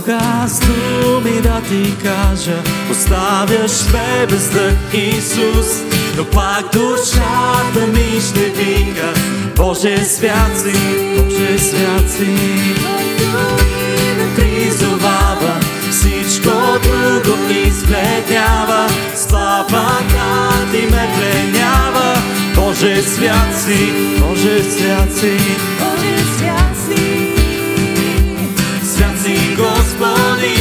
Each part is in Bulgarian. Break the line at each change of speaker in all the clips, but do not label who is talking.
мога аз думи да ти кажа, оставяш ме без дъх, Исус, но пак душата ми ще вика: Боже, свят си, Боже, свят си. Призовава, всичко друго избледнява, славата ти ме пленява. Боже, свят си, Боже, свят си,
Боже, свят си.
свят си, Господи.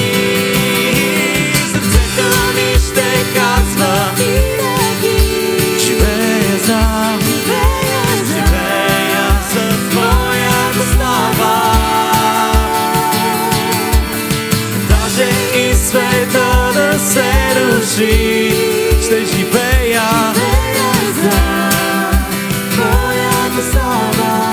Сърцето ми ще казва
Винаги
живея за Твоята слава. Даже и света да се руши, ще живея
за Твоята слава.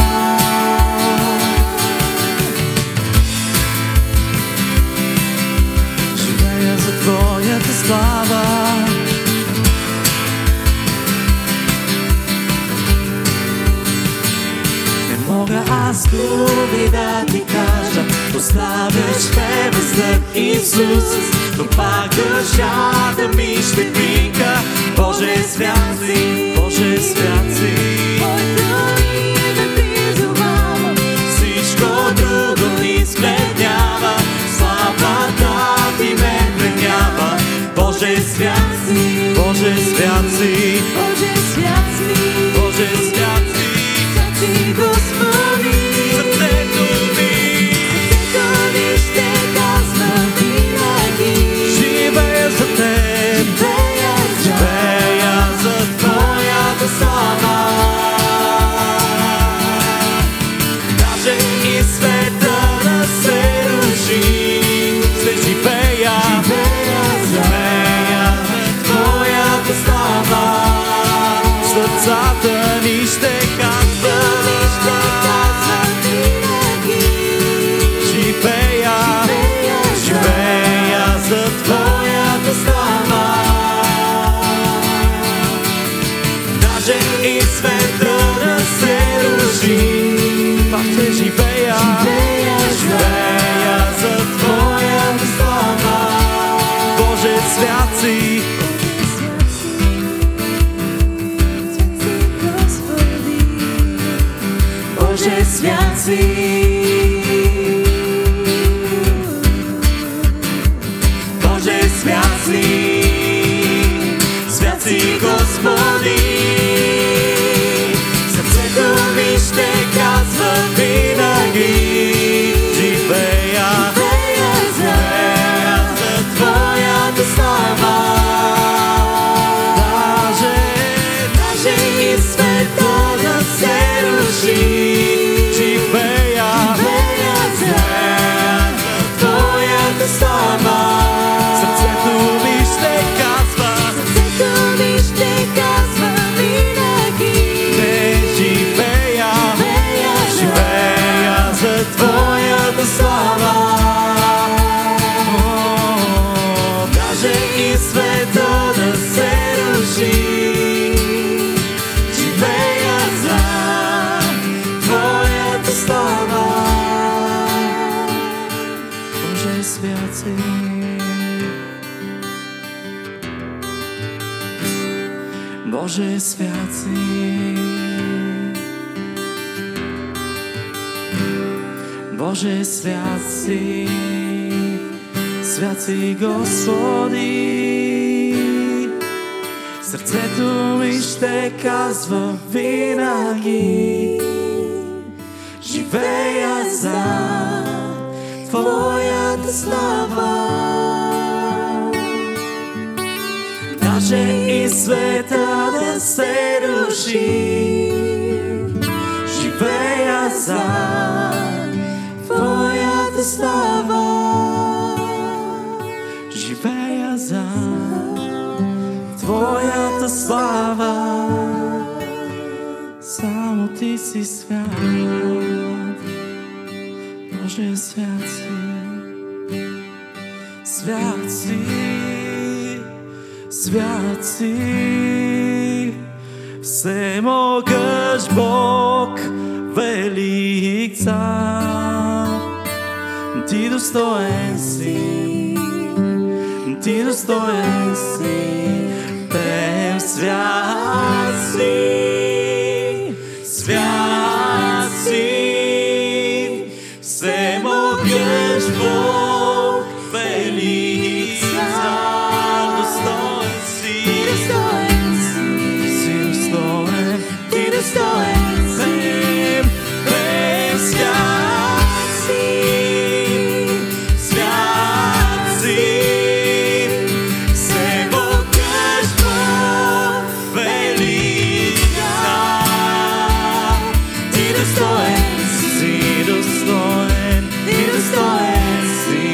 живея за Твоята слава. Не мога аз думи да ти кажа, оставяш ме без дъх, Исус, но пак душата ми ще вика: Боже, свят си, Боже, свят си.
Твоето име призовавам,
Всичко друго избледнява, славата ти ме пленява. Боже, свят си, Боже, свят си,
Боже, свят си.
Боже, свят си.
Свят си, Господи.
Сърцето ми
Сърцето ми ще казва винаги:
живея за Теб, живея за Твоята слава. Даже и света да се руши, ще живея за Твоята слава. Сърцата ни ще казва
винаги:
живея за Твоята слава. Даже и света да се руши, пак ще живея за Твоята слава. Боже, свят си, Боже, свят си. Боже, свят си, свят си, Господи. Сърцето ми ще казва винаги: живея за Твоята слава. Даже и света да се руши, живея за Твоята слава. Сърцето ми ще казва
винаги:
не живея за Твоята слава. Даже и света да се руши, живея за Твоята слава. Боже, свят си, Боже, свят си, Боже, свят си, свят си, Господи. Сърцето ми ще казва винаги: живея за Твоята слава. Даже и света да се руши, живея за Твоята слава. Живея за Твоята слава. Само Ти си свят, Боже, свят си, свят си, свят си, всемогъщ Бог, велик цар. Ти достоен си, ти достоен си, пеем свят си, свят си, всемогъщ Бог, велик цар, достоен си, си достоен, ти достоен си, пеем свят си, свят си, всемогъщ Бог, велик цар, ти достоен си, достоен, ти достоен си.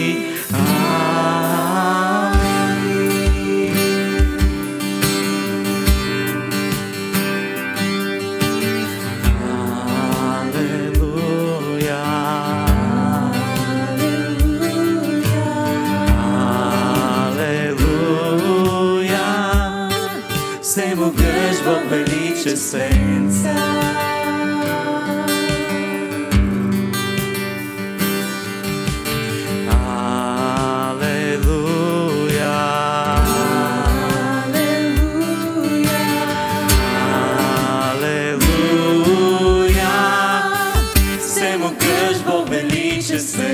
Всемогъщ Бог, величествен Алелуя, Алелуя, всемогъщ Бог, величествен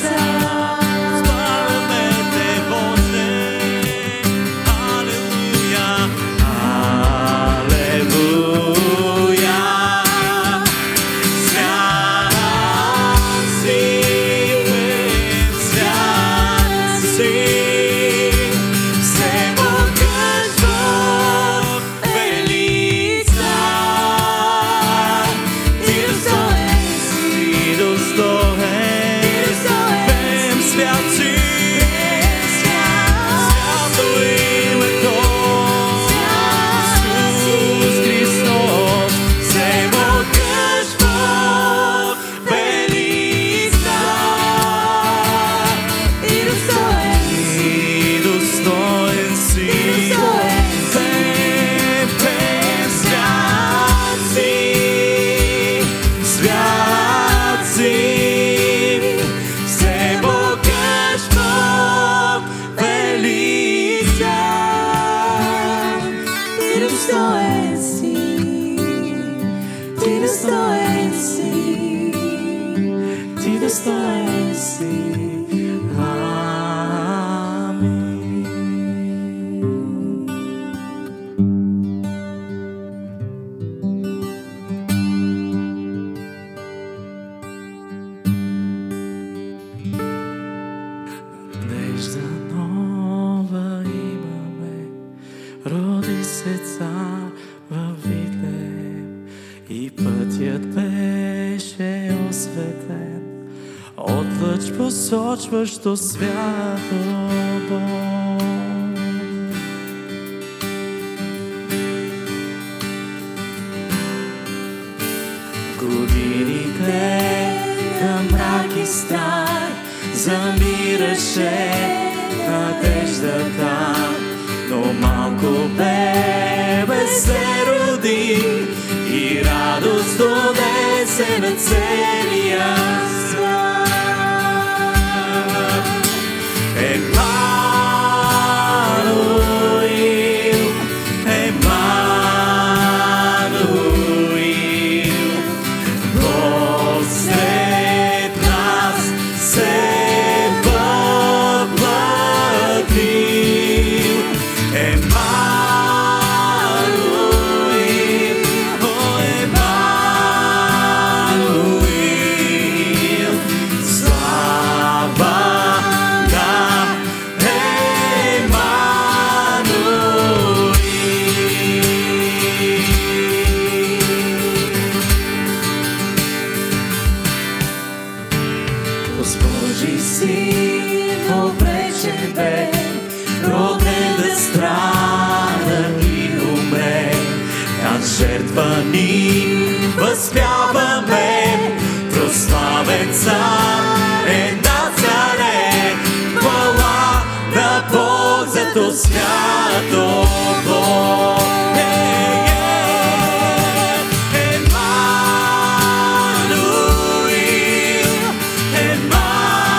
роди се цар във Витлеем и пътят беше осветен от лъч посочващо свято Бог. Годините на мрак и страх замираше надеждата, но малко бебе се роди и радост донесе на целия свят. Емануил, Емануил, Бог сред нас се въплътил. Емануил, о Емануил, слава на Емануил. Госпожи син обречен бе, роден да страда и умре, над жертва ни възпяваме, прославен цар е над царе, хвала на Бог за то свято Бог. Емануил, Емануил,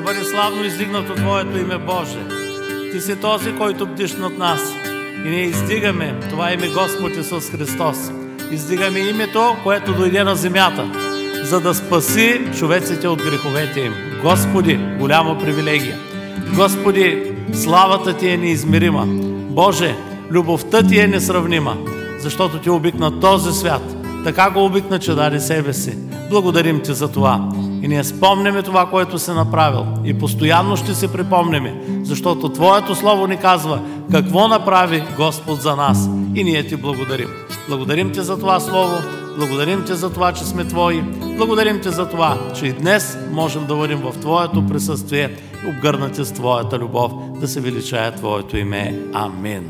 бъде славно издигнато Твоето име, Боже. Ти си този, който бдиш над нас. И ние издигаме това име Господ Исус Христос. Издигаме името, което дойде на земята, за да спаси човеците от греховете им. Господи, голяма привилегия. Господи, славата Ти е неизмерима. Боже, любовта Ти е несравнима, защото Ти обикна този свят. Така го обикна, че даде себе си. Благодарим Ти за това. И ние спомняме това, което си направил. И постоянно ще си припомняме, защото Твоето Слово ни казва какво направи Господ за нас. И ние Ти благодарим. Благодарим Ти за това Слово. Благодарим Ти за това, че сме Твои. Благодарим Ти за това, че и днес можем да бъдем в Твоето присъствие, обгърнати с Твоята любов, да се величае Твоето име. Амин.